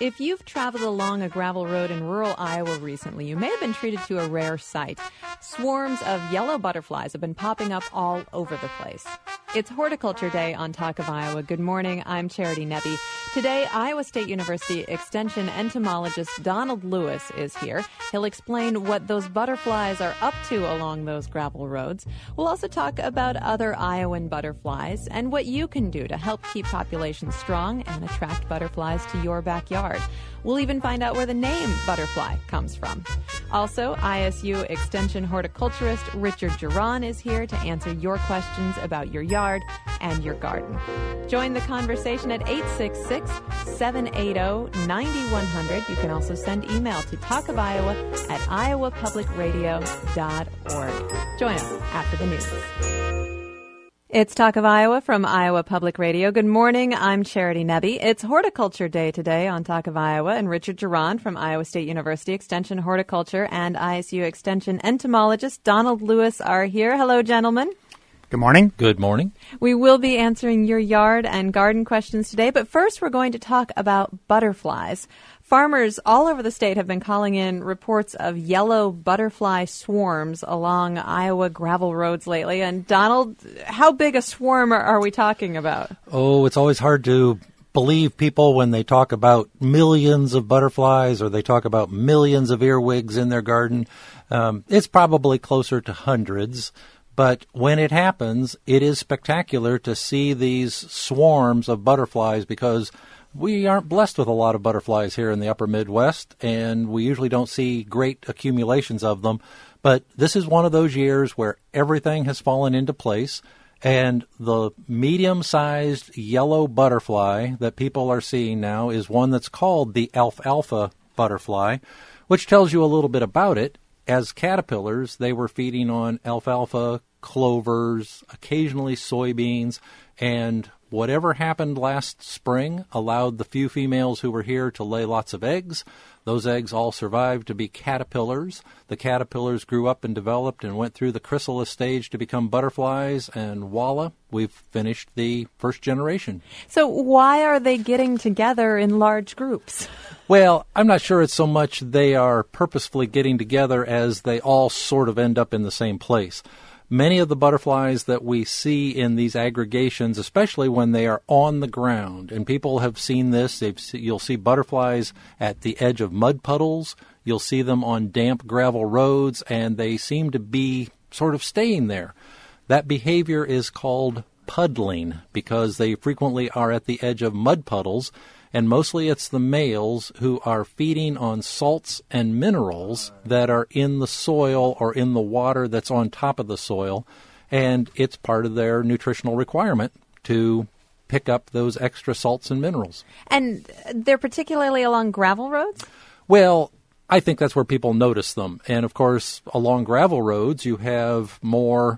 If you've traveled along a gravel road in rural Iowa recently, you may have been treated to a rare sight. Swarms of yellow butterflies have been popping up all over the place. It's Horticulture Day on Talk of Iowa. Good morning, I'm Charity Nebbe. Today, Iowa State University Extension entomologist Donald Lewis is here. He'll explain what those butterflies are up to along those gravel roads. We'll also talk about other Iowan butterflies and what you can do to help keep populations strong and attract butterflies to your backyard. We'll even find out where the name butterfly comes from. Also, ISU Extension horticulturist Richard Geron is here to answer your questions about your yard and your garden. Join the conversation at 866-780-9100. You can also send email to talkofiowa@iowapublicradio.org. Join us after the news. It's Talk of Iowa from Iowa Public Radio. Good morning, I'm Charity Nebbe. It's Horticulture Day today on Talk of Iowa, and Richard Geron from Iowa State University Extension Horticulture and ISU Extension entomologist Donald Lewis are here. Hello, gentlemen. Good morning. Good morning. We will be answering your yard and garden questions today, but first we're going to talk about butterflies. Farmers all over the state have been calling in reports of yellow butterfly swarms along Iowa gravel roads lately. And Donald, how big a swarm are we talking about? Oh, it's always hard to believe people when they talk about millions of butterflies or they talk about millions of earwigs in their garden. It's probably closer to hundreds. But when it happens, it is spectacular to see these swarms of butterflies because we aren't blessed with a lot of butterflies here in the upper Midwest, and we usually don't see great accumulations of them. But this is one of those years where everything has fallen into place, and the medium-sized yellow butterfly that people are seeing now is one that's called the alfalfa butterfly, which tells you a little bit about it. As caterpillars, they were feeding on alfalfa, clovers, occasionally soybeans, and whatever happened last spring allowed the few females who were here to lay lots of eggs. Those eggs all survived to be caterpillars. The caterpillars grew up and developed and went through the chrysalis stage to become butterflies, and voila, we've finished the first generation. So why are they getting together in large groups? Well, I'm not sure it's so much they are purposefully getting together as they all sort of end up in the same place. Many of the butterflies that we see in these aggregations, especially when they are on the ground, and people have seen this, you'll see butterflies at the edge of mud puddles, you'll see them on damp gravel roads, and they seem to be sort of staying there. That behavior is called puddling because they frequently are at the edge of mud puddles, and mostly it's the males who are feeding on salts and minerals that are in the soil or in the water that's on top of the soil, and it's part of their nutritional requirement to pick up those extra salts and minerals. And they're particularly along gravel roads? Well, I think that's where people notice them. And, of course, along gravel roads, you have more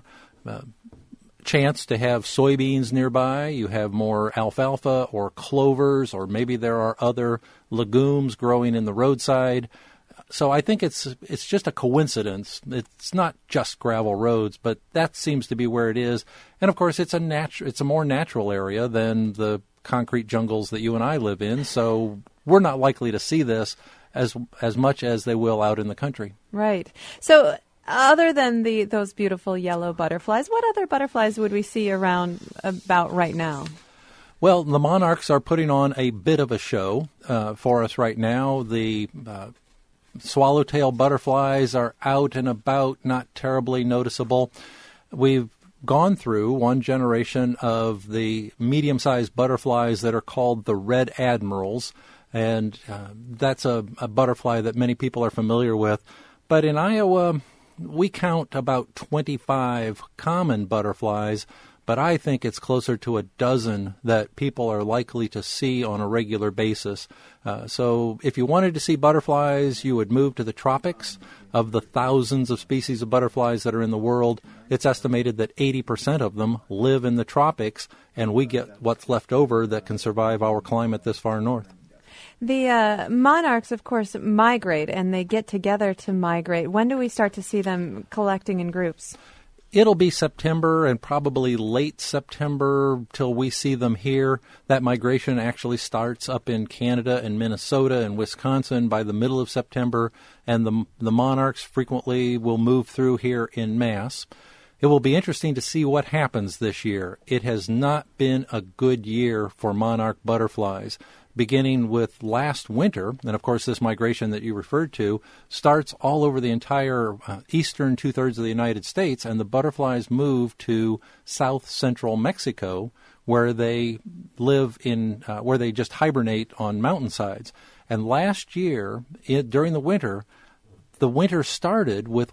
chance to have soybeans nearby, you have more alfalfa or clovers, or maybe there are other legumes growing in the roadside. So I think it's just a coincidence. It's not just gravel roads, but that seems to be where it is. And of course, it's a more natural area than the concrete jungles that you and I live in. So we're not likely to see this as much as they will out in the country. Right. So other than those beautiful yellow butterflies, what other butterflies would we see around about right now? Well, the monarchs are putting on a bit of a show for us right now. The swallowtail butterflies are out and about, not terribly noticeable. We've gone through one generation of the medium-sized butterflies that are called the red admirals, and that's a butterfly that many people are familiar with. But in Iowa, we count about 25 common butterflies, but I think it's closer to a dozen that people are likely to see on a regular basis. So if you wanted to see butterflies, you would move to the tropics. Of the thousands of species of butterflies that are in the world, it's estimated that 80% of them live in the tropics, and we get what's left over that can survive our climate this far north. The monarchs, of course, migrate, and they get together to migrate. When do we start to see them collecting in groups? It'll be September and probably late September till we see them here. That migration actually starts up in Canada and Minnesota and Wisconsin by the middle of September, and the monarchs frequently will move through here en masse. It will be interesting to see what happens this year. It has not been a good year for monarch butterflies. Beginning with last winter, and of course this migration that you referred to starts all over the entire eastern two-thirds of the United States, and the butterflies move to south central Mexico, where they live where they just hibernate on mountainsides. And last year, during the winter started with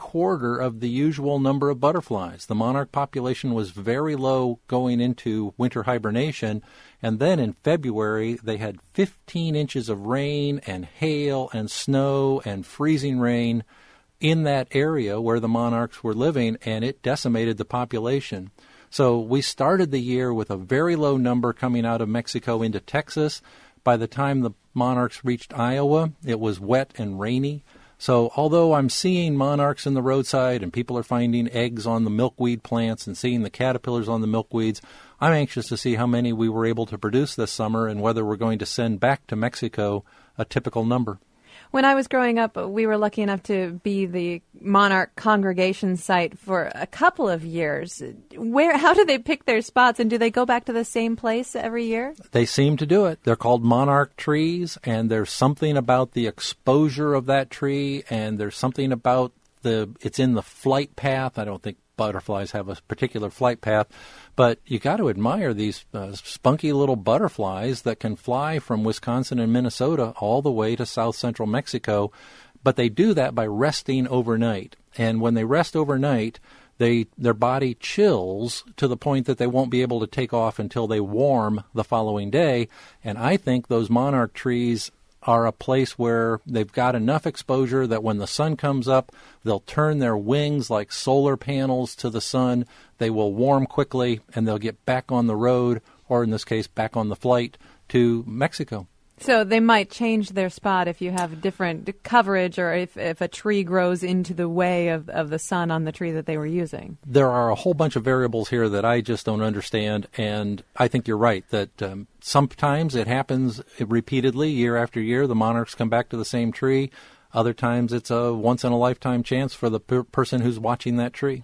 1/4 of the usual number of butterflies. The monarch population was very low going into winter hibernation, and then in February they had 15 inches of rain and hail and snow and freezing rain in that area where the monarchs were living, and it decimated the population. So we started the year with a very low number coming out of Mexico into Texas. By the time the monarchs reached Iowa, it was wet and rainy. So although I'm seeing monarchs in the roadside and people are finding eggs on the milkweed plants and seeing the caterpillars on the milkweeds, I'm anxious to see how many we were able to produce this summer and whether we're going to send back to Mexico a typical number. When I was growing up, we were lucky enough to be the monarch congregation site for a couple of years. How do they pick their spots, and do they go back to the same place every year? They seem to do it. They're called monarch trees, and there's something about the exposure of that tree, and there's something about it's in the flight path. I don't think butterflies have a particular flight path, but you got to admire these spunky little butterflies that can fly from Wisconsin and Minnesota all the way to south central Mexico. But they do that by resting overnight, and when they rest overnight, their body chills to the point that they won't be able to take off until they warm the following day. And I think those monarch trees are a place where they've got enough exposure that when the sun comes up, they'll turn their wings like solar panels to the sun. They will warm quickly, and they'll get back on the road, or in this case, back on the flight to Mexico. So they might change their spot if you have different coverage, or if a tree grows into the way of the sun on the tree that they were using. There are a whole bunch of variables here that I just don't understand, and I think you're right that sometimes it happens repeatedly, year after year. The monarchs come back to the same tree. Other times it's a once-in-a-lifetime chance for the person who's watching that tree.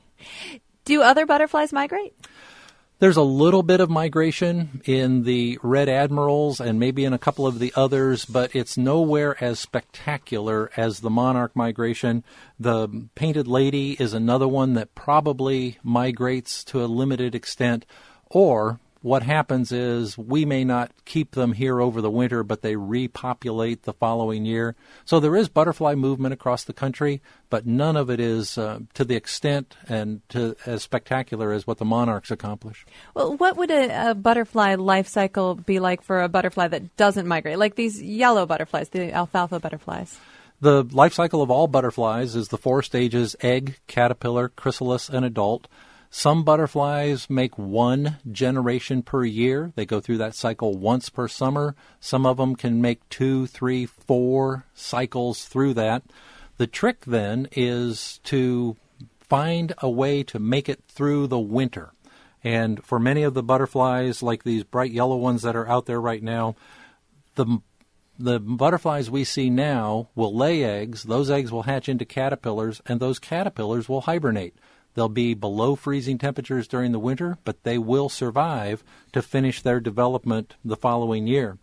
Do other butterflies migrate? There's a little bit of migration in the red admirals and maybe in a couple of the others, but it's nowhere as spectacular as the monarch migration. The painted lady is another one that probably migrates to a limited extent, or what happens is we may not keep them here over the winter, but they repopulate the following year. So there is butterfly movement across the country, but none of it is to the extent and as spectacular as what the monarchs accomplish. Well, what would a butterfly life cycle be like for a butterfly that doesn't migrate, like these yellow butterflies, the alfalfa butterflies? The life cycle of all butterflies is the 4 stages: egg, caterpillar, chrysalis, and adult. Some butterflies make 1 generation per year. They go through that cycle once per summer. Some of them can make 2, 3, 4 cycles through that. The trick then is to find a way to make it through the winter. And for many of the butterflies, like these bright yellow ones that are out there right now, the butterflies we see now will lay eggs. Those eggs will hatch into caterpillars, and those caterpillars will hibernate. They'll be below freezing temperatures during the winter, but they will survive to finish their development the following year.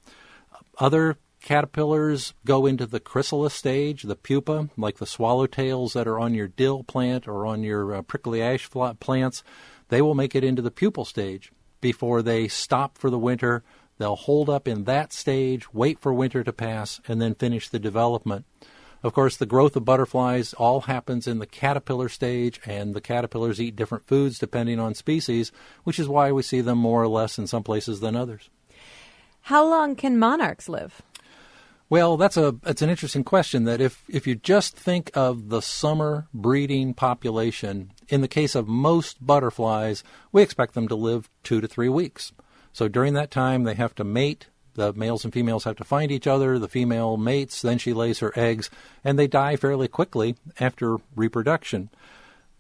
Other caterpillars go into the chrysalis stage, the pupa, like the swallowtails that are on your dill plant or on your prickly ash plants. They will make it into the pupal stage before they stop for the winter. They'll hold up in that stage, wait for winter to pass, and then finish the development. Of course, the growth of butterflies all happens in the caterpillar stage, and the caterpillars eat different foods depending on species, which is why we see them more or less in some places than others. How long can monarchs live? Well, that's an interesting question. That if you just think of the summer breeding population, in the case of most butterflies, we expect them to live 2 to 3 weeks. So during that time, they have to mate. The males and females have to find each other. The female mates, then she lays her eggs, and they die fairly quickly after reproduction.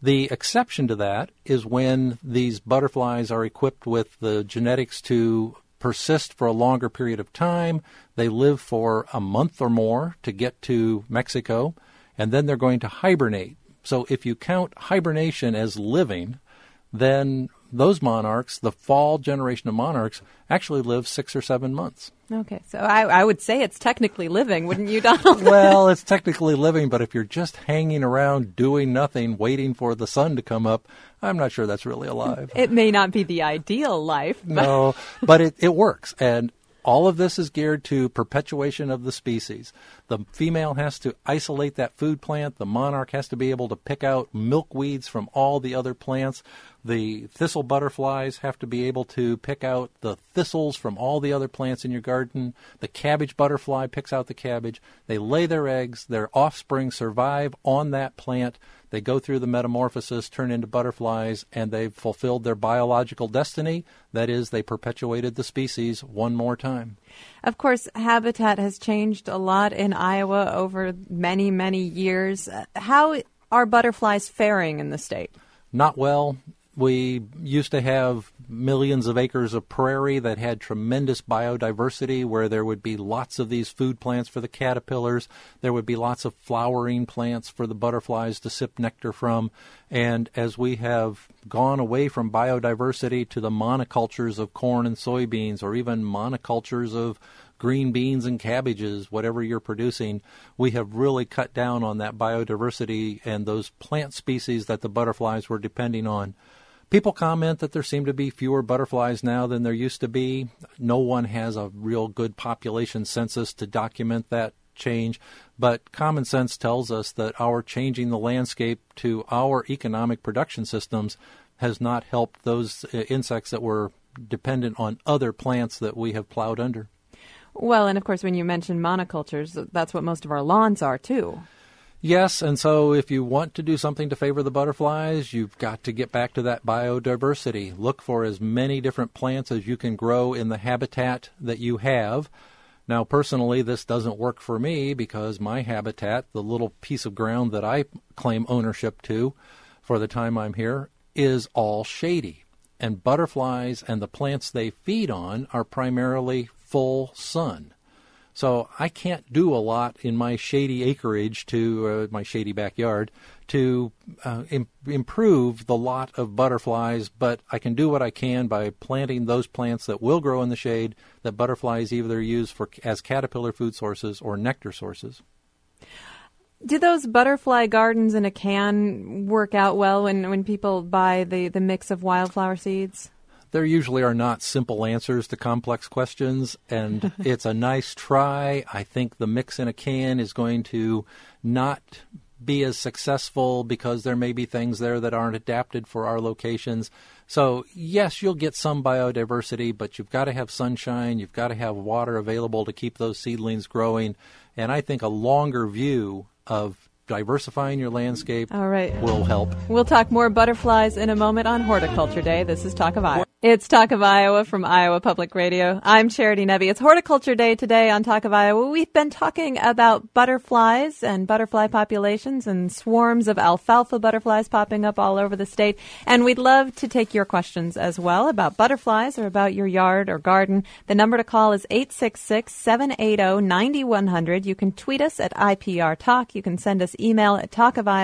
The exception to that is when these butterflies are equipped with the genetics to persist for a longer period of time. They live for a month or more to get to Mexico, and then they're going to hibernate. So if you count hibernation as living, then those monarchs, the fall generation of monarchs, actually live 6 or 7 months. Okay, so I would say it's technically living, wouldn't you, Donald? Well, it's technically living, but if you're just hanging around doing nothing, waiting for the sun to come up, I'm not sure that's really alive. It may not be the ideal life. No, but it works. And all of this is geared to perpetuation of the species. The female has to isolate that food plant. The monarch has to be able to pick out milkweeds from all the other plants. The thistle butterflies have to be able to pick out the thistles from all the other plants in your garden. The cabbage butterfly picks out the cabbage. They lay their eggs. Their offspring survive on that plant. They go through the metamorphosis, turn into butterflies, and they've fulfilled their biological destiny. That is, they perpetuated the species one more time. Of course, habitat has changed a lot in Iowa over many, many years. How are butterflies faring in the state? Not well. We used to have millions of acres of prairie that had tremendous biodiversity where there would be lots of these food plants for the caterpillars. There would be lots of flowering plants for the butterflies to sip nectar from. And as we have gone away from biodiversity to the monocultures of corn and soybeans, or even monocultures of green beans and cabbages, whatever you're producing, we have really cut down on that biodiversity and those plant species that the butterflies were depending on. People comment that there seem to be fewer butterflies now than there used to be. No one has a real good population census to document that change, but common sense tells us that our changing the landscape to our economic production systems has not helped those insects that were dependent on other plants that we have plowed under. Well, and of course, when you mention monocultures, that's what most of our lawns are, too. Yes, and so if you want to do something to favor the butterflies, you've got to get back to that biodiversity. Look for as many different plants as you can grow in the habitat that you have. Now, personally, this doesn't work for me because my habitat, the little piece of ground that I claim ownership to for the time I'm here, is all shady. And butterflies and the plants they feed on are primarily full sun. So I can't do a lot in my shady acreage my shady backyard to improve the lot of butterflies, but I can do what I can by planting those plants that will grow in the shade that butterflies either use as caterpillar food sources or nectar sources. Do those butterfly gardens in a can work out well when people buy the mix of wildflower seeds? There usually are not simple answers to complex questions, and it's a nice try. I think the mix in a can is going to not be as successful because there may be things there that aren't adapted for our locations. So, yes, you'll get some biodiversity, but you've got to have sunshine. You've got to have water available to keep those seedlings growing. And I think a longer view of diversifying your landscape will help. We'll talk more butterflies in a moment on Horticulture Day. This is Talk of Iowa. It's Talk of Iowa from Iowa Public Radio. I'm Charity Nebbe. It's Horticulture Day today on Talk of Iowa. We've been talking about butterflies and butterfly populations and swarms of alfalfa butterflies popping up all over the state. And we'd love to take your questions as well about butterflies or about your yard or garden. The number to call is 866-780-9100. You can tweet us at IPR Talk. You can send us email at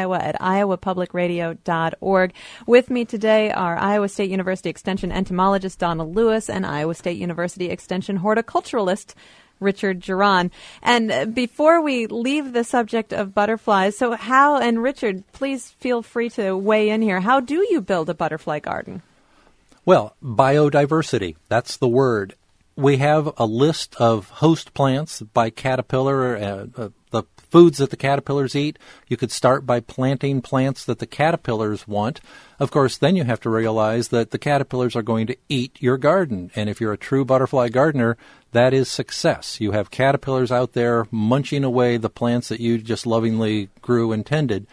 talkofiowa@iowapublicradio.org. With me today are Iowa State University Extension entomologist Donald Lewis and Iowa State University Extension horticulturalist Richard Geron. And before we leave the subject of butterflies, so how, and Richard, please feel free to weigh in here, how do you build a butterfly garden? Well, biodiversity, that's the word. We have a list of host plants by caterpillar, the foods that the caterpillars eat. You could start by planting plants that the caterpillars want. Of course, then you have to realize that the caterpillars are going to eat your garden. And if you're a true butterfly gardener, that is success. You have caterpillars out there munching away the plants that you just lovingly grew and tended.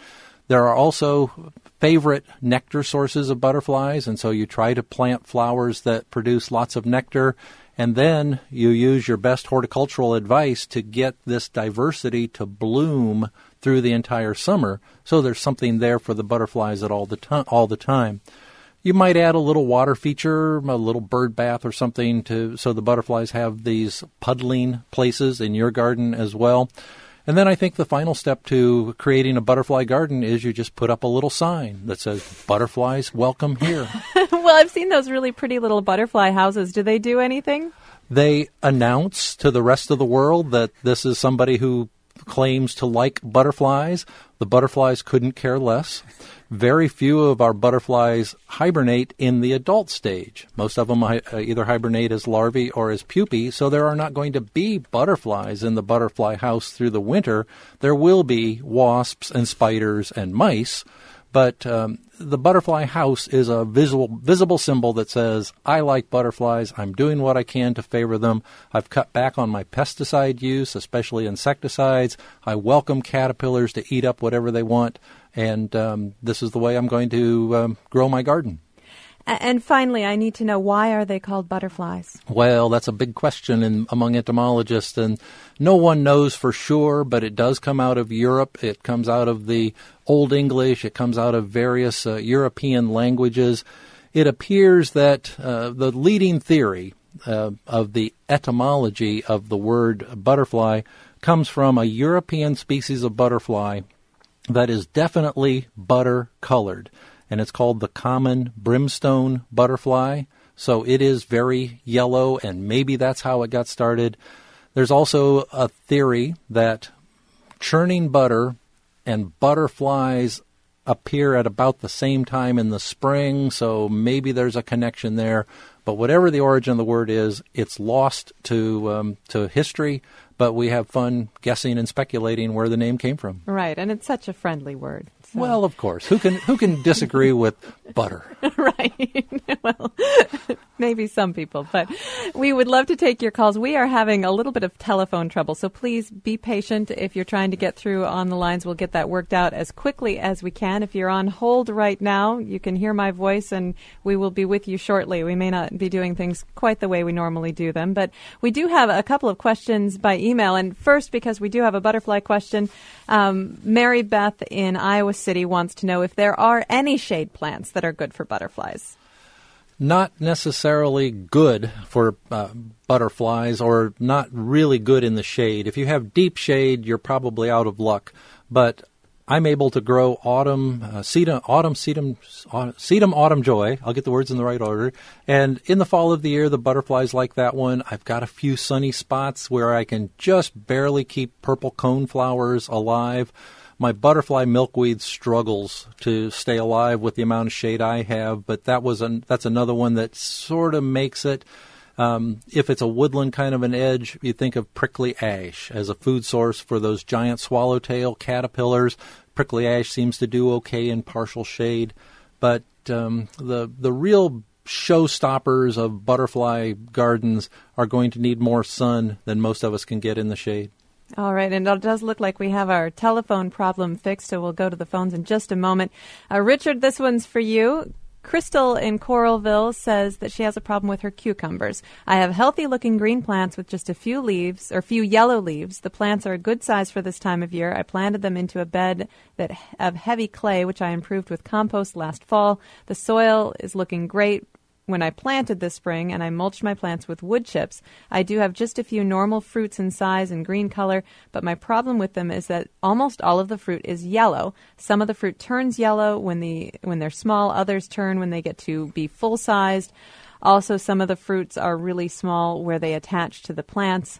There are also favorite nectar sources of butterflies, and so you try to plant flowers that produce lots of nectar, and then you use your best horticultural advice to get this diversity to bloom through the entire summer, so there's something there for the butterflies at all the time. You might add a little water feature, a little bird bath or something, so the butterflies have these puddling places in your garden as well. And then I think the final step to creating a butterfly garden is you just put up a little sign that says, "Butterflies, welcome here." Well, I've seen those really pretty little butterfly houses. Do they do anything? They announce to the rest of the world that this is somebody who claims to like butterflies. The butterflies couldn't care less. Very few of our butterflies hibernate in the adult stage. Most of them either hibernate as larvae or as pupae, so there are not going to be butterflies in the butterfly house through the winter. There will be wasps and spiders and mice, but the butterfly house is a visible symbol that says, I like butterflies, I'm doing what I can to favor them, I've cut back on my pesticide use, especially insecticides, I welcome caterpillars to eat up whatever they want, and this is the way I'm going to grow my garden. And finally, I need to know, why are they called butterflies? Well, that's a big question among entomologists, and no one knows for sure, but it does come out of Europe. It comes out of the Old English. It comes out of various European languages. It appears that the leading theory of the etymology of the word butterfly comes from a European species of butterfly that is definitely butter-colored. And it's called the common brimstone butterfly. So it is very yellow, and maybe that's how it got started. There's also a theory that churning butter and butterflies appear at about the same time in the spring, so maybe there's a connection there. But whatever the origin of the word is, it's lost to history, but we have fun guessing and speculating where the name came from. Right, and it's such a friendly word. So. Well, of course. Who can disagree with butter? Right. Well, maybe some people, but we would love to take your calls. We are having a little bit of telephone trouble, so please be patient. If you're trying to get through on the lines, we'll get that worked out as quickly as we can. If you're on hold right now, you can hear my voice, and we will be with you shortly. We may not be doing things quite the way we normally do them, but we do have a couple of questions by email. And first, because we do have a butterfly question, Mary Beth in Iowa City wants to know if there are any shade plants that are good for butterflies. Not necessarily good for butterflies, or not really good in the shade. If you have deep shade, you're probably out of luck. But I'm able to grow sedum autumn joy. I'll get the words in the right order. And in the fall of the year, the butterflies like that one. I've got a few sunny spots where I can just barely keep purple cone flowers alive. My butterfly milkweed struggles to stay alive with the amount of shade I have, but that's another one that sort of makes it. If it's a woodland kind of an edge, you think of prickly ash as a food source for those giant swallowtail caterpillars. Prickly ash seems to do okay in partial shade, but the real showstoppers of butterfly gardens are going to need more sun than most of us can get in the shade. All right, and it does look like we have our telephone problem fixed, so we'll go to the phones in just a moment. Richard, this one's for you. Crystal in Coralville says that she has a problem with her cucumbers. I have healthy-looking green plants with just a few leaves, or few yellow leaves. The plants are a good size for this time of year. I planted them into a bed of heavy clay, which I improved with compost last fall. The soil is looking great when I planted this spring, and I mulched my plants with wood chips. I do have just a few normal fruits in size and green color, but my problem with them is that almost all of the fruit is yellow. Some of the fruit turns yellow when they're small. Others turn when they get to be full-sized. Also, some of the fruits are really small where they attach to the plants.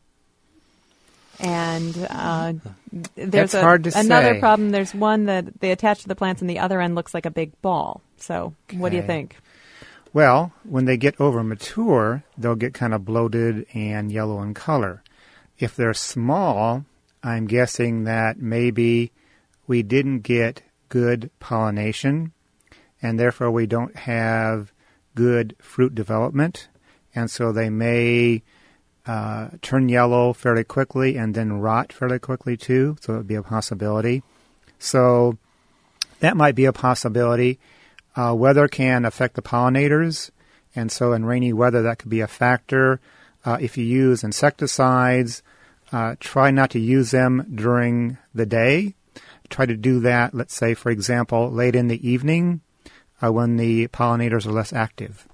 And there's another problem. There's one that they attach to the plants, and the other end looks like a big ball. So What do you think? Well, when they get over mature, they'll get kind of bloated and yellow in color. If they're small, I'm guessing that maybe we didn't get good pollination, and therefore we don't have good fruit development, and so they may turn yellow fairly quickly and then rot fairly quickly too, so it would be a possibility. So that might be a possibility. Weather can affect the pollinators, and so in rainy weather that could be a factor. If you use insecticides, try not to use them during the day. Try to do that, let's say, for example, late in the evening when the pollinators are less active.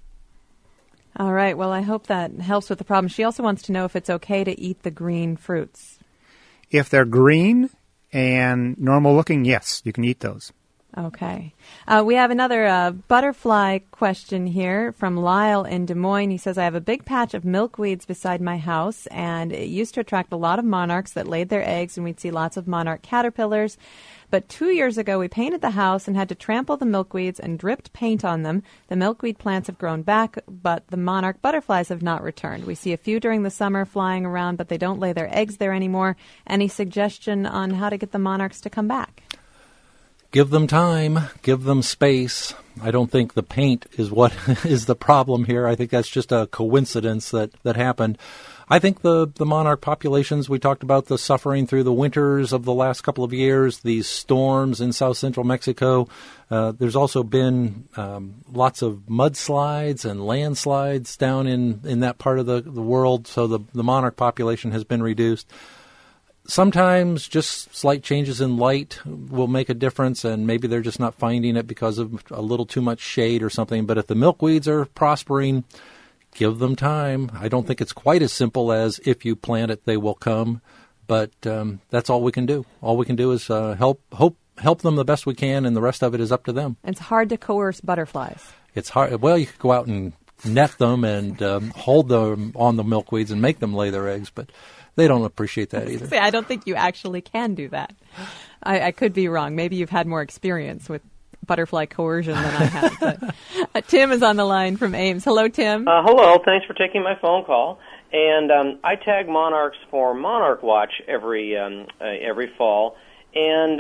All right. Well, I hope that helps with the problem. She also wants to know if it's okay to eat the green fruits. If they're green and normal looking, yes, you can eat those. Okay. We have another butterfly question here from Lyle in Des Moines. He says, I have a big patch of milkweeds beside my house, and it used to attract a lot of monarchs that laid their eggs, and we'd see lots of monarch caterpillars. But 2 years ago, we painted the house and had to trample the milkweeds and dripped paint on them. The milkweed plants have grown back, but the monarch butterflies have not returned. We see a few during the summer flying around, but they don't lay their eggs there anymore. Any suggestion on how to get the monarchs to come back? Give them time, give them space. I don't think the paint is what is the problem here. I think that's just a coincidence that happened. I think the monarch populations, we talked about the suffering through the winters of the last couple of years, these storms in south central Mexico. There's also been lots of mudslides and landslides down in that part of the world, so the monarch population has been reduced. Sometimes just slight changes in light will make a difference, and maybe they're just not finding it because of a little too much shade or something. But if the milkweeds are prospering, give them time. I don't think it's quite as simple as if you plant it, they will come. But that's all we can do. All we can do is help them the best we can, and the rest of it is up to them. It's hard to coerce butterflies. It's hard. Well, you could go out and net them and hold them on the milkweeds and make them lay their eggs, but they don't appreciate that either. See, I don't think you actually can do that. I could be wrong. Maybe you've had more experience with butterfly coercion than I have. But, Tim is on the line from Ames. Hello, Tim. Hello. Thanks for taking my phone call. And I tag monarchs for Monarch Watch every fall. And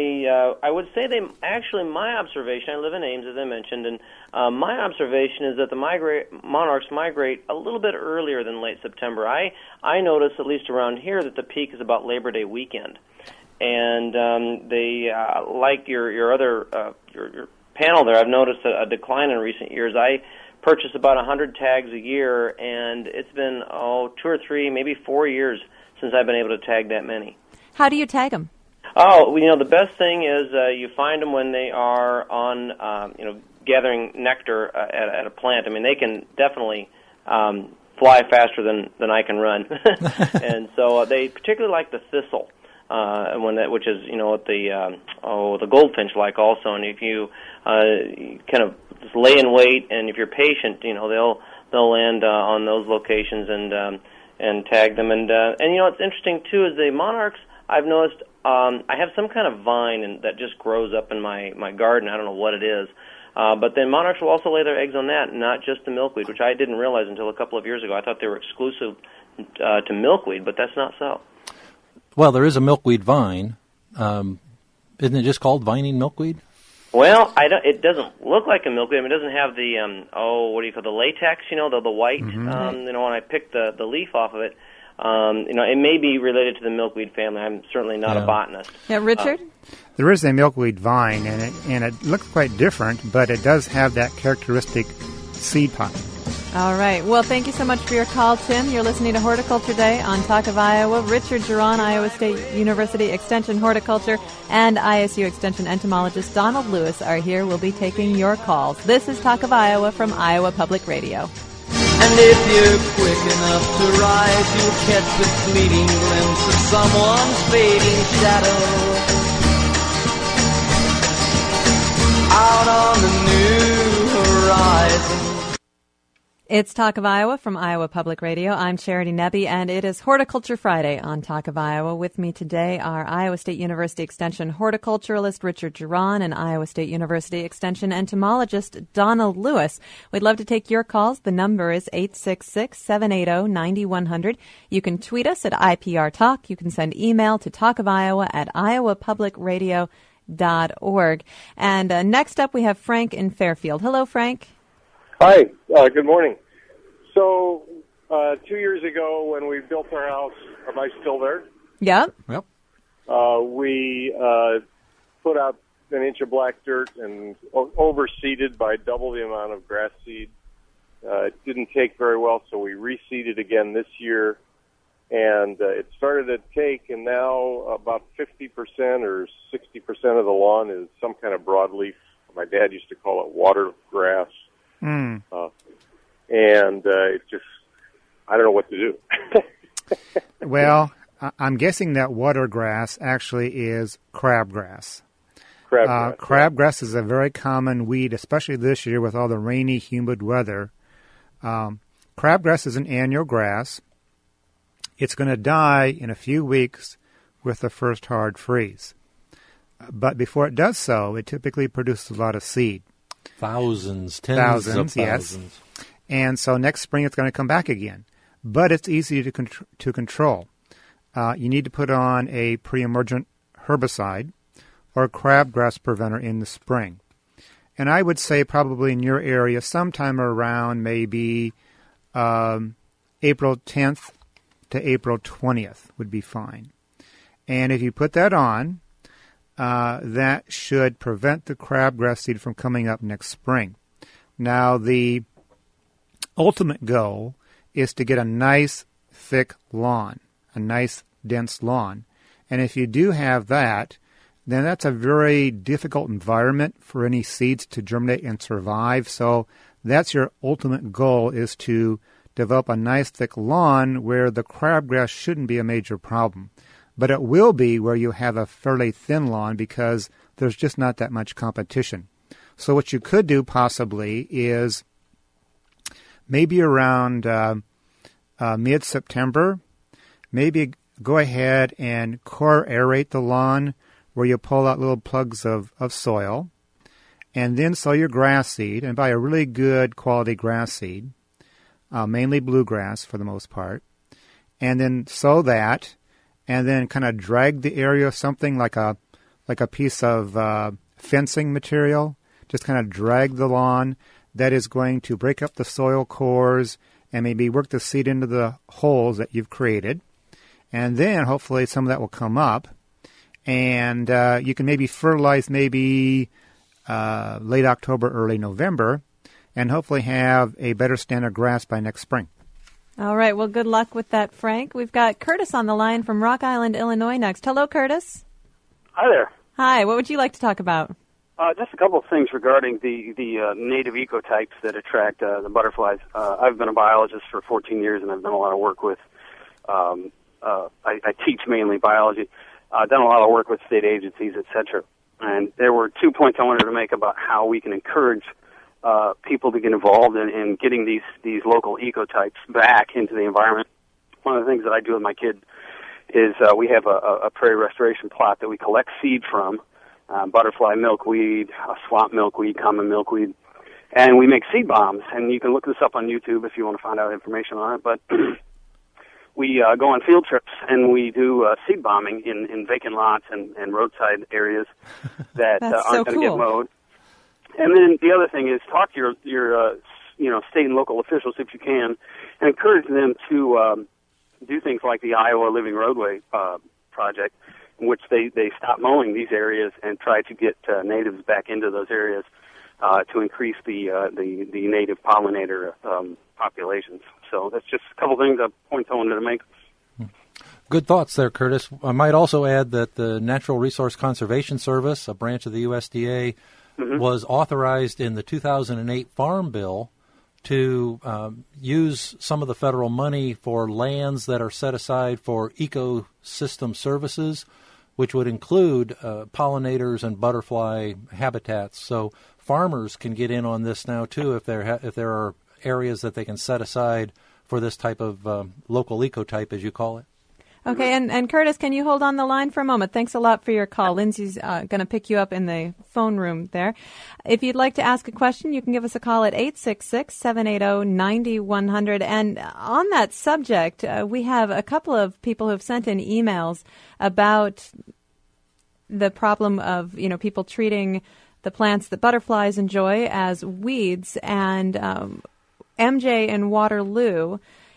I would say my observation, I live in Ames, as I mentioned, and my observation is that the monarchs migrate a little bit earlier than late September. I notice, at least around here, that the peak is about Labor Day weekend. And they, like your other your panel there, I've noticed a decline in recent years. I purchase about 100 tags a year, and it's been, 2 or 3, maybe 4 years since I've been able to tag that many. How do you tag them? Oh, the best thing is you find them when they are on, gathering nectar at a plant. I mean, they can definitely fly faster than I can run, and so they particularly like the thistle, which is the goldfinch like also. And if you kind of just lay in wait, and if you're patient, they'll land on those locations and tag them. And what's interesting too is the monarchs. I've noticed. I have some kind of vine that just grows up in my garden. I don't know what it is. But then monarchs will also lay their eggs on that, not just the milkweed, which I didn't realize until a couple of years ago. I thought they were exclusive to milkweed, but that's not so. Well, there is a milkweed vine. Isn't it just called vining milkweed? Well, it doesn't look like a milkweed. I mean, it doesn't have the, the latex, the white. Mm-hmm. When I pick the leaf off of it, it may be related to the milkweed family. I'm certainly not a botanist. Yeah, Richard? There is a milkweed vine, and it looks quite different, but it does have that characteristic seed pod. All right. Well, thank you so much for your call, Tim. You're listening to Horticulture Day on Talk of Iowa. Richard Geron, Iowa State University Extension Horticulture, and ISU Extension entomologist Donald Lewis are here. We'll be taking your calls. This is Talk of Iowa from Iowa Public Radio. And if you're quick enough to rise, you'll catch the fleeting glimpse of someone's fading shadow out on the new horizon. It's Talk of Iowa from Iowa Public Radio. I'm Charity Nebbe, and it is Horticulture Friday on Talk of Iowa. With me today are Iowa State University Extension horticulturalist Richard Geron and Iowa State University Extension entomologist Donald Lewis. We'd love to take your calls. The number is 866-780-9100. You can tweet us at IPR Talk. You can send email to talkofiowa@iowapublicradio.org. And next up, we have Frank in Fairfield. Hello, Frank. Hi, good morning. So, 2 years ago when we built our house, am I still there? Yep. Yep. We put out an inch of black dirt and overseeded by double the amount of grass seed. It didn't take very well, so we reseeded again this year, and it started to take, and now about 50% or 60% of the lawn is some kind of broadleaf. My dad used to call it water grass. And it just, I don't know what to do. Well, I'm guessing that watergrass actually is crabgrass. Crabgrass is a very common weed, especially this year with all the rainy, humid weather. Crabgrass is an annual grass. It's going to die in a few weeks with the first hard freeze. But before it does so, it typically produces a lot of seed. Tens of thousands. Yes. And so next spring it's going to come back again. But it's easy to control. You need to put on a pre-emergent herbicide or crabgrass preventer in the spring. And I would say probably in your area sometime around maybe April 10th to April 20th would be fine. And if you put that on, that should prevent the crabgrass seed from coming up next spring. Now, the ultimate goal is to get a nice, thick lawn, a nice, dense lawn. And if you do have that, then that's a very difficult environment for any seeds to germinate and survive. So that's your ultimate goal, is to develop a nice, thick lawn where the crabgrass shouldn't be a major problem. But it will be where you have a fairly thin lawn because there's just not that much competition. So what you could do possibly is maybe around mid-September, maybe go ahead and core aerate the lawn where you pull out little plugs of soil, and then sow your grass seed, and buy a really good quality grass seed, mainly bluegrass for the most part, and then sow that, and then kind of drag the area, something like a piece of fencing material, just kind of drag the lawn. That is going to break up the soil cores and maybe work the seed into the holes that you've created. And then hopefully some of that will come up. And you can maybe fertilize maybe late October, early November, and hopefully have a better stand of grass by next spring. All right. Well, good luck with that, Frank. We've got Curtis on the line from Rock Island, Illinois next. Hello, Curtis. Hi there. Hi. What would you like to talk about? Just a couple of things regarding the native ecotypes that attract the butterflies. I've been a biologist for 14 years, and I've done a lot of work with, I teach mainly biology. I've done a lot of work with state agencies, et cetera. And there were 2 points I wanted to make about how we can encourage people to get involved in getting these local ecotypes back into the environment. One of the things that I do with my kids is we have a prairie restoration plot that we collect seed from, butterfly milkweed, swamp milkweed, common milkweed, and we make seed bombs. And you can look this up on YouTube if you want to find out information on it. But we go on field trips and we do seed bombing in vacant lots and roadside areas that aren't going to get mowed. And then the other thing is talk to your state and local officials if you can, and encourage them to do things like the Iowa Living Roadway project, in which they stop mowing these areas and try to get natives back into those areas to increase the native pollinator populations. So that's just a couple things, points I wanted to make. Good thoughts there, Curtis. I might also add that the Natural Resource Conservation Service, a branch of the USDA, was authorized in the 2008 Farm Bill to use some of the federal money for lands that are set aside for ecosystem services, which would include pollinators and butterfly habitats. So farmers can get in on this now too if there are areas that they can set aside for this type of local ecotype, as you call it. Okay, and Curtis, can you hold on the line for a moment? Thanks a lot for your call. Lindsay's going to pick you up in the phone room there. If you'd like to ask a question, you can give us a call at 866-780-9100. And on that subject, we have a couple of people who have sent in emails about the problem of, people treating the plants that butterflies enjoy as weeds. And MJ in Waterloo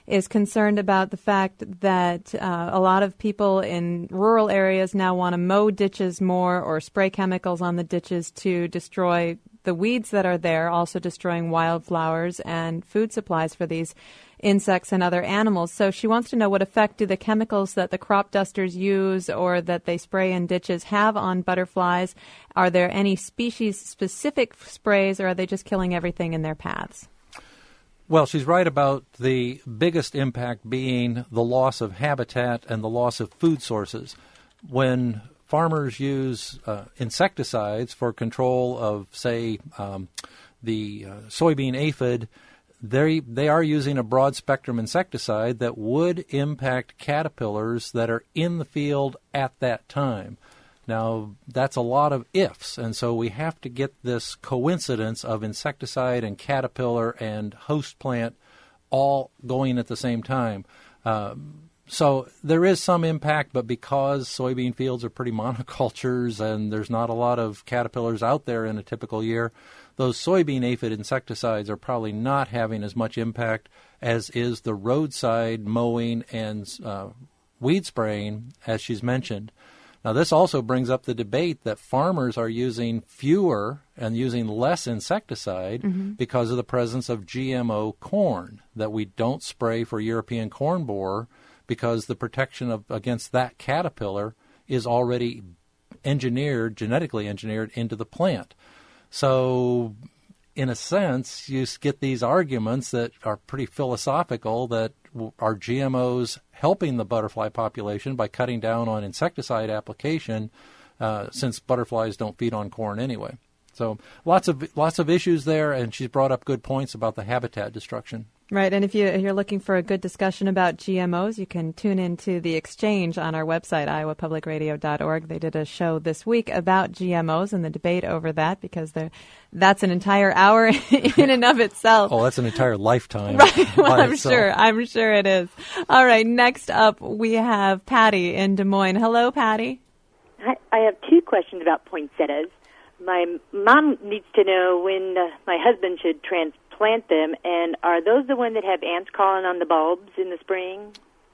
is concerned about the fact that a lot of people in rural areas now want to mow ditches more or spray chemicals on the ditches to destroy the weeds that are there, also destroying wildflowers and food supplies for these insects and other animals. So she wants to know, what effect do the chemicals that the crop dusters use or that they spray in ditches have on butterflies? Are there any species-specific sprays, or are they just killing everything in their paths? Well, she's right about the biggest impact being the loss of habitat and the loss of food sources. When farmers use insecticides for control of, say, the soybean aphid, they are using a broad-spectrum insecticide that would impact caterpillars that are in the field at that time. Now, that's a lot of ifs, and so we have to get this coincidence of insecticide and caterpillar and host plant all going at the same time. So there is some impact, but because soybean fields are pretty monocultures and there's not a lot of caterpillars out there in a typical year, those soybean aphid insecticides are probably not having as much impact as is the roadside mowing and weed spraying, as she's mentioned. Now, this also brings up the debate that farmers are using fewer and using less insecticide because of the presence of GMO corn, that we don't spray for European corn borer because the protection against that caterpillar is already genetically engineered into the plant. So, in a sense, you get these arguments that are pretty philosophical, that are GMOs helping the butterfly population by cutting down on insecticide application, since butterflies don't feed on corn anyway. So lots of issues there, and she's brought up good points about the habitat destruction. Right, and if you're looking for a good discussion about GMOs, you can tune into The Exchange on our website, iowapublicradio.org. They did a show this week about GMOs and the debate over that, because that's an entire hour in and of itself. Oh, that's an entire lifetime. Right, well, I'm sure it is. All right, next up we have Patty in Des Moines. Hello, Patty. Hi, I have two questions about poinsettias. My mom needs to know when my husband should transplant them, and are those the ones that have ants crawling on the bulbs in the spring?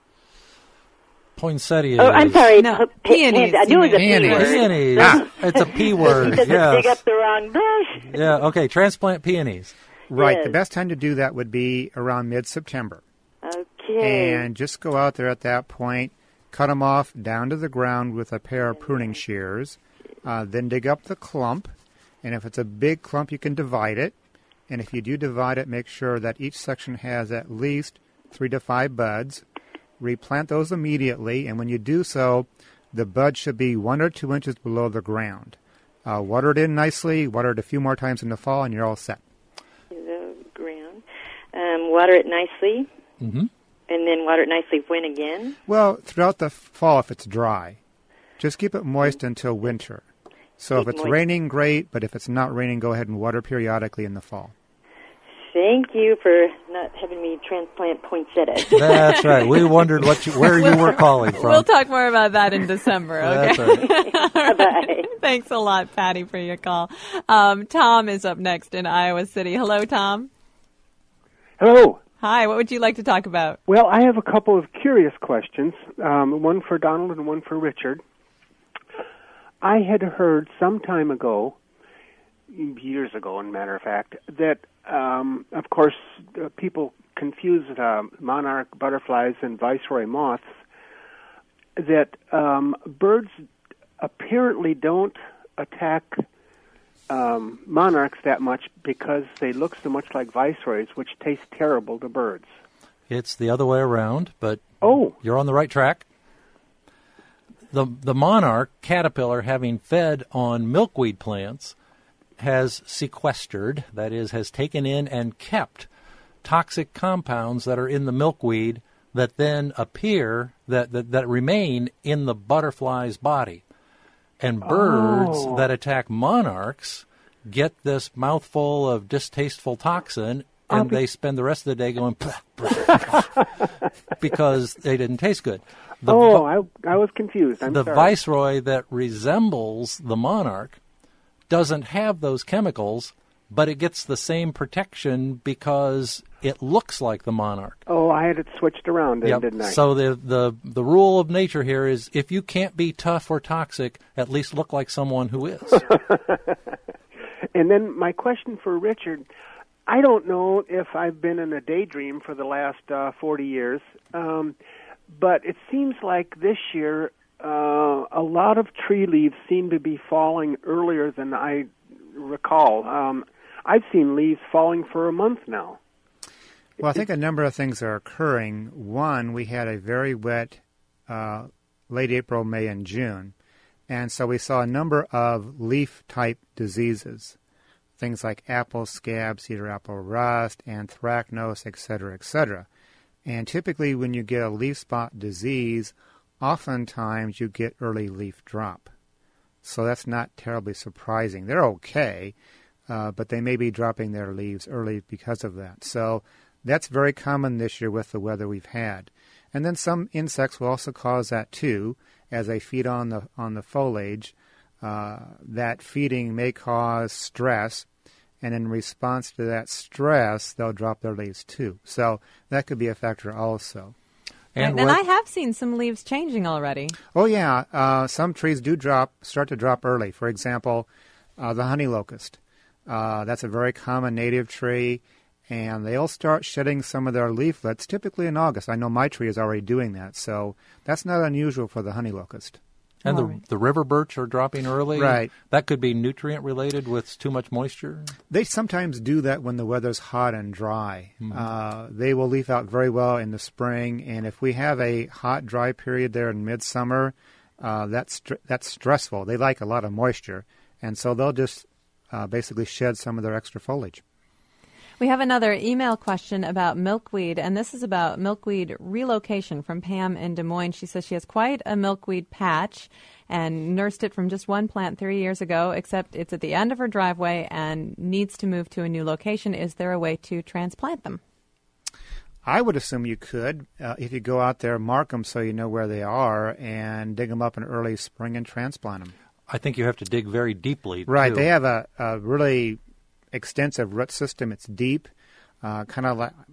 Poinsettias. Oh, I'm sorry. No, peonies. I knew it was a P word. Peonies. It's a P word. Doesn't yes. dig up the wrong bush. Yeah. Okay. Transplant peonies. Right. Yes. The best time to do that would be around mid-September. Okay. And just go out there at that point, cut them off down to the ground with a pair of pruning shears, then dig up the clump. And if it's a big clump, you can divide it. And if you do divide it, make sure that each section has at least 3 to 5 buds. Replant those immediately, and when you do so, the buds should be 1 or 2 inches below the ground. Water it in nicely, water it a few more times in the fall, and you're all set. The ground. Water it nicely. Mm-hmm. And then water it nicely when again? Well, throughout the fall if it's dry. Just keep it moist until winter. So if it's raining, great, but if it's not raining, go ahead and water periodically in the fall. Thank you for not having me transplant poinsettias. That's right. We wondered where you were calling from. We'll talk more about that in December, okay? That's right. Bye-bye. Thanks a lot, Patty, for your call. Tom is up next in Iowa City. Hello, Tom. Hello. Hi, what would you like to talk about? Well, I have a couple of curious questions, one for Donald and one for Richard. I had heard some time ago, years ago, as a matter of fact, that, of course, people confuse monarch butterflies and viceroy moths, that birds apparently don't attack monarchs that much because they look so much like viceroys, which taste terrible to birds. It's the other way around, but you're on the right track. The monarch caterpillar, having fed on milkweed plants, has sequestered, that is, has taken in and kept toxic compounds that are in the milkweed that then appear, that remain in the butterfly's body. And birds that attack monarchs get this mouthful of distasteful toxin, and they spend the rest of the day going, because they didn't taste good. I was confused. I'm sorry. The viceroy that resembles the monarch doesn't have those chemicals, but it gets the same protection because it looks like the monarch. I had it switched around, Yep. didn't I? So the rule of nature here is if you can't be tough or toxic, at least look like someone who is. And then my question for Richard, I don't know if I've been in a daydream for the last 40 years, but it seems like this year a lot of tree leaves seem to be falling earlier than I recall. I've seen leaves falling for a month now. Well, I think a number of things are occurring. One, we had a very wet late April, May, and June. And so we saw a number of leaf-type diseases, things like apple scab, cedar apple rust, anthracnose, etc., etc. And typically when you get a leaf spot disease, oftentimes you get early leaf drop. So that's not terribly surprising. They're okay, but they may be dropping their leaves early because of that. So that's very common this year with the weather we've had. And then some insects will also cause that too, as they feed on the foliage. That feeding may cause stress, and in response to that stress, they'll drop their leaves too. So that could be a factor also. And I have seen some leaves changing already. Oh, yeah. Some trees do start to drop early. For example, the honey locust. That's a very common native tree, and they'll start shedding some of their leaflets typically in August. I know my tree is already doing that, so that's not unusual for the honey locust. And the river birch are dropping early. Right. That could be nutrient related with too much moisture. They sometimes do that when the weather's hot and dry. Mm-hmm. They will leaf out very well in the spring, and if we have a hot, dry period there in midsummer, that's stressful. They like a lot of moisture, and so they'll just basically shed some of their extra foliage. We have another email question about milkweed, and this is about milkweed relocation from Pam in Des Moines. She says she has quite a milkweed patch and nursed it from just one plant 3 years ago, except it's at the end of her driveway and needs to move to a new location. Is there a way to transplant them? I would assume you could. If you go out there, mark them so you know where they are, and dig them up in early spring and transplant them. I think you have to dig very deeply. Right. Too. They have a really extensive root system. It's deep, kind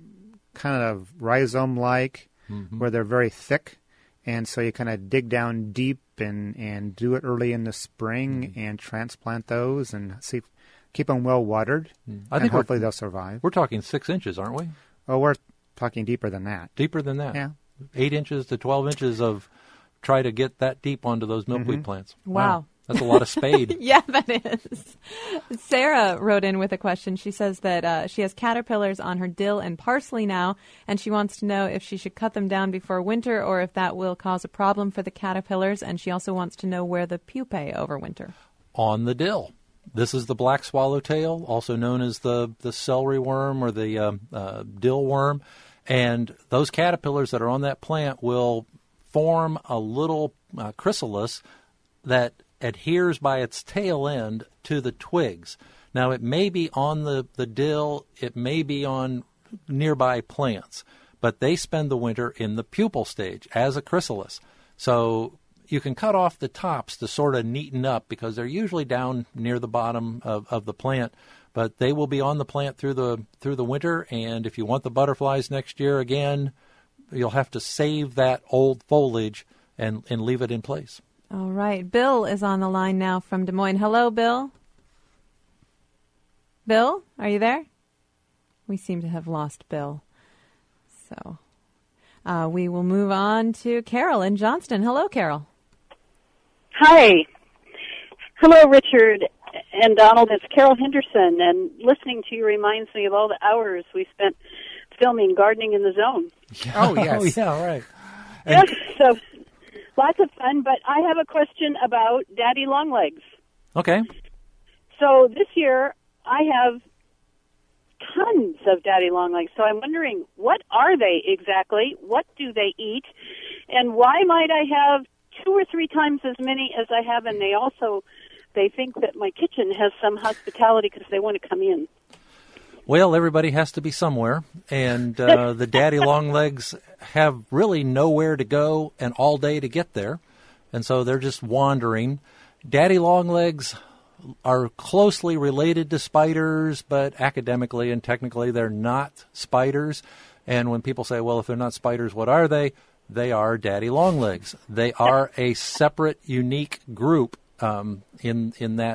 of rhizome-like, where they're very thick, and so you kind of dig down deep and do it early in the spring and transplant those and keep them well watered. I think hopefully they'll survive. We're talking 6 inches, aren't we? Oh, we're talking deeper than that. Deeper than that? Yeah. 8 inches to 12 inches of try to get that deep onto those milkweed plants. Wow. That's a lot of spade. Yeah, that is. Sarah wrote in with a question. She says that she has caterpillars on her dill and parsley now, and she wants to know if she should cut them down before winter or if that will cause a problem for the caterpillars, and she also wants to know where the pupae overwinter. On the dill. This is the black swallowtail, also known as the celery worm or the dill worm, and those caterpillars that are on that plant will form a little chrysalis that adheres by its tail end to the twigs. Now, it may be on the dill, it may be on nearby plants, but they spend the winter in the pupal stage as a chrysalis. So you can cut off the tops to sort of neaten up because they're usually down near the bottom of the plant, but they will be on the plant through the winter, and if you want the butterflies next year again, you'll have to save that old foliage and leave it in place. All right. Bill is on the line now from Des Moines. Hello, Bill. Bill, are you there? We seem to have lost Bill. So we will move on to Carol in Johnston. Hello, Carol. Hi. Hello, Richard and Donald. It's Carol Henderson, and listening to you reminds me of all the hours we spent filming Gardening in the Zone. Oh, yes. Oh, yeah, right. Yes, so lots of fun, but I have a question about daddy longlegs. Okay. So this year I have tons of daddy longlegs, so I'm wondering, what are they exactly? What do they eat? And why might I have 2 or 3 times as many as I have? And they think that my kitchen has some hospitality because they want to come in. Well, everybody has to be somewhere, and the daddy longlegs have really nowhere to go and all day to get there, and so they're just wandering. Daddy longlegs are closely related to spiders, but academically and technically they're not spiders, And when people say, well, if they're not spiders, what are they? They are daddy longlegs. They are a separate, unique group among the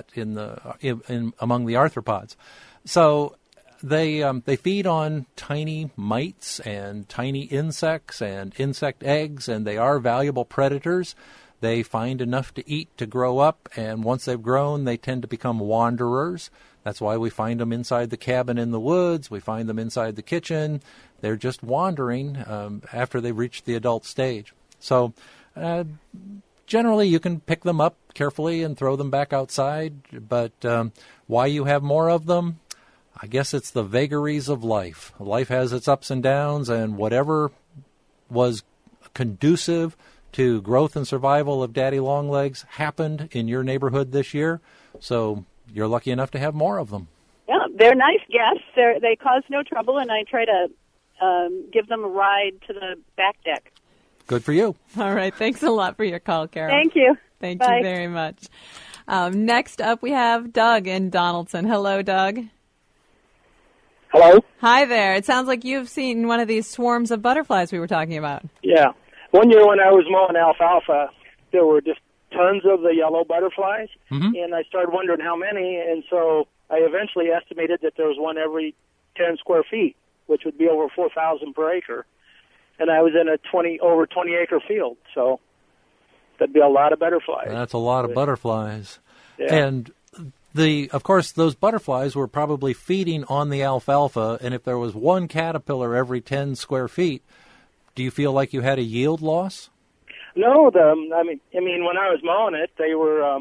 arthropods. So they feed on tiny mites and tiny insects and insect eggs, and they are valuable predators. They find enough to eat to grow up, and once they've grown, they tend to become wanderers. That's why we find them inside the cabin in the woods. We find them inside the kitchen. They're just wandering after they've reached the adult stage. So generally, you can pick them up carefully and throw them back outside. But why you have more of them? I guess it's the vagaries of life. Life has its ups and downs, and whatever was conducive to growth and survival of daddy longlegs happened in your neighborhood this year. So you're lucky enough to have more of them. Yeah, they're nice guests. They cause no trouble, and I try to give them a ride to the back deck. Good for you. All right. Thanks a lot for your call, Carol. Thank you. Thank Bye. you very much. Next up, we have Doug in Donaldson. Hello, Doug. Hello? Hi there. It sounds like you've seen one of these swarms of butterflies we were talking about. Yeah. One year when I was mowing alfalfa, there were just tons of the yellow butterflies, and I started wondering how many, and so I eventually estimated that there was one every 10 square feet, which would be over 4,000 per acre. And I was in a over 20-acre field, so that'd be a lot of butterflies. That's a lot of butterflies. Yeah. And of course, those butterflies were probably feeding on the alfalfa, and if there was one caterpillar every 10 square feet, do you feel like you had a yield loss? No, I mean, when I was mowing it, they were,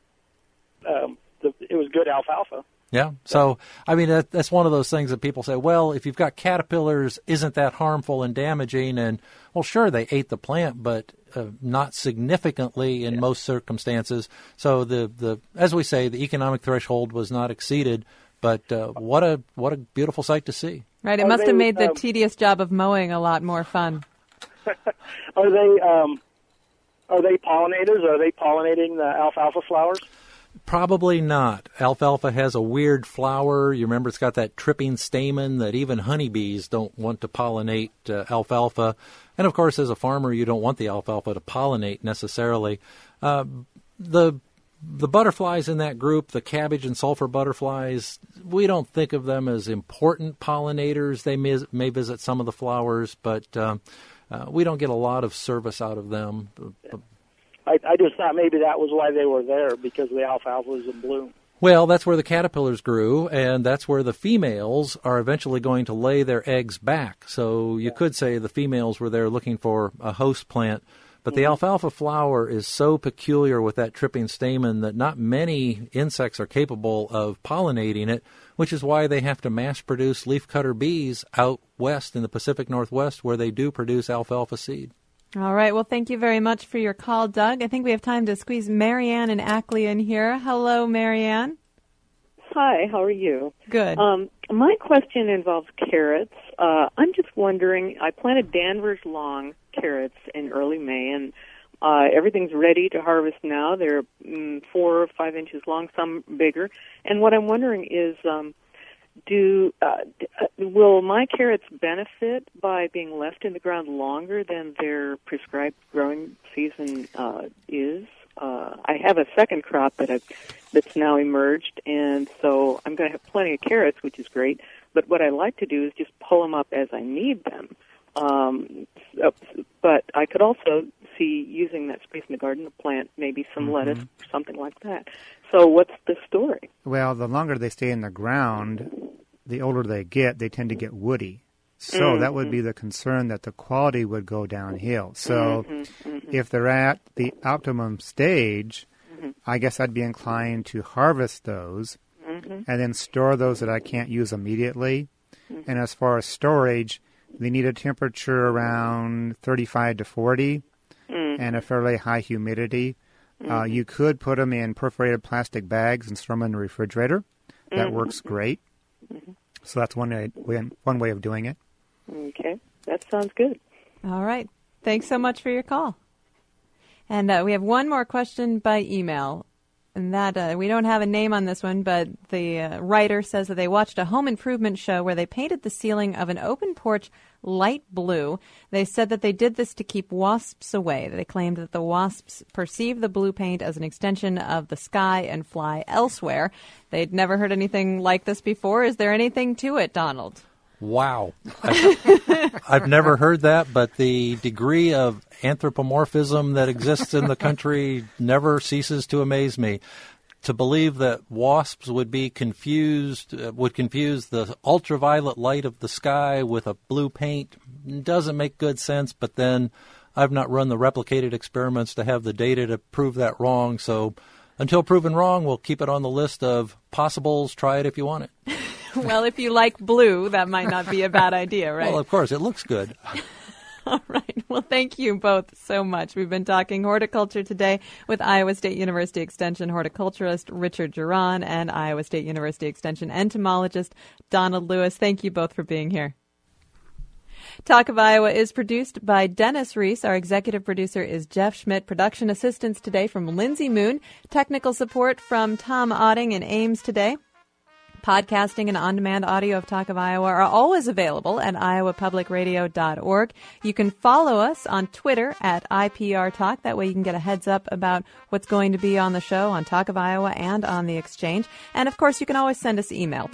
it was good alfalfa. Yeah. So, I mean, that's one of those things that people say, well, if you've got caterpillars, isn't that harmful and damaging? And, well, sure, they ate the plant, but not significantly in most circumstances. So, as we say, the economic threshold was not exceeded. But what a beautiful sight to see. Right. It must have made the tedious job of mowing a lot more fun. Are they pollinators? Are they pollinating the alfalfa flowers? Probably not. Alfalfa has a weird flower. You remember it's got that tripping stamen that even honeybees don't want to pollinate alfalfa. And, of course, as a farmer, you don't want the alfalfa to pollinate necessarily. The butterflies in that group, the cabbage and sulfur butterflies, we don't think of them as important pollinators. They may visit some of the flowers, but we don't get a lot of service out of them. I just thought maybe that was why they were there, because the alfalfa was in bloom. Well, that's where the caterpillars grew, and that's where the females are eventually going to lay their eggs back. So you could say the females were there looking for a host plant. But the alfalfa flower is so peculiar with that tripping stamen that not many insects are capable of pollinating it, which is why they have to mass-produce leafcutter bees out west in the Pacific Northwest where they do produce alfalfa seed. All right. Well, thank you very much for your call, Doug. I think we have time to squeeze Marianne and Ackley in here. Hello, Marianne. Hi, how are you? Good. My question involves carrots. I'm just wondering, I planted Danvers long carrots in early May, and everything's ready to harvest now. They're 4 or 5 inches long, some bigger. And what I'm wondering is, will my carrots benefit by being left in the ground longer than their prescribed growing season is? I have a second crop that's now emerged, and so I'm going to have plenty of carrots, which is great. But what I like to do is just pull them up as I need them. But I could also see using that space in the garden to plant maybe some lettuce or something like that. So what's the story? Well, the longer they stay in the ground, the older they tend to get woody. So that would be the concern, that the quality would go downhill. So if they're at the optimum stage, I guess I'd be inclined to harvest those and then store those that I can't use immediately. And as far as storage, they need a temperature around 35 to 40 and a fairly high humidity. You could put them in perforated plastic bags and store them in the refrigerator. That works great. So that's one way of doing it. Okay, that sounds good. All right. Thanks so much for your call. And we have one more question by email. And that we don't have a name on this one, but the writer says that they watched a home improvement show where they painted the ceiling of an open porch light blue. They said that they did this to keep wasps away. They claimed that the wasps perceive the blue paint as an extension of the sky and fly elsewhere. They'd never heard anything like this before. Is there anything to it, Donald? Wow. I've never heard that, but the degree of anthropomorphism that exists in the country never ceases to amaze me. To believe that wasps would be confuse the ultraviolet light of the sky with a blue paint doesn't make good sense, but then I've not run the replicated experiments to have the data to prove that wrong, so until proven wrong, we'll keep it on the list of possibles. Try it if you want it. Well, if you like blue, that might not be a bad idea, right? Well, of course, it looks good. All right. Well, thank you both so much. We've been talking horticulture today with Iowa State University Extension horticulturist Richard Geron and Iowa State University Extension entomologist Donald Lewis. Thank you both for being here. Talk of Iowa is produced by Dennis Reese. Our executive producer is Jeff Schmidt. Production assistance today from Lindsay Moon. Technical support from Tom Otting in Ames today. Podcasting and on-demand audio of Talk of Iowa are always available at iowapublicradio.org. You can follow us on Twitter at IPR Talk. That way you can get a heads up about what's going to be on the show on Talk of Iowa and on the Exchange. And, of course, you can always send us email.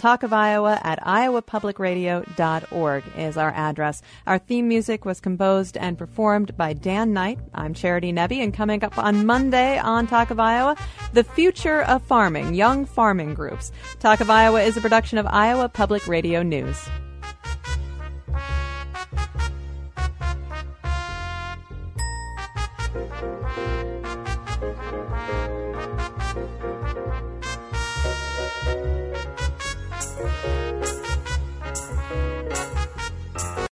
talkofiowa@iowapublicradio.org is our address. Our theme music was composed and performed by Dan Knight. I'm Charity Nebbe, and coming up on Monday on Talk of Iowa, the future of farming, young farming groups. Talk of Iowa is a production of Iowa Public Radio News.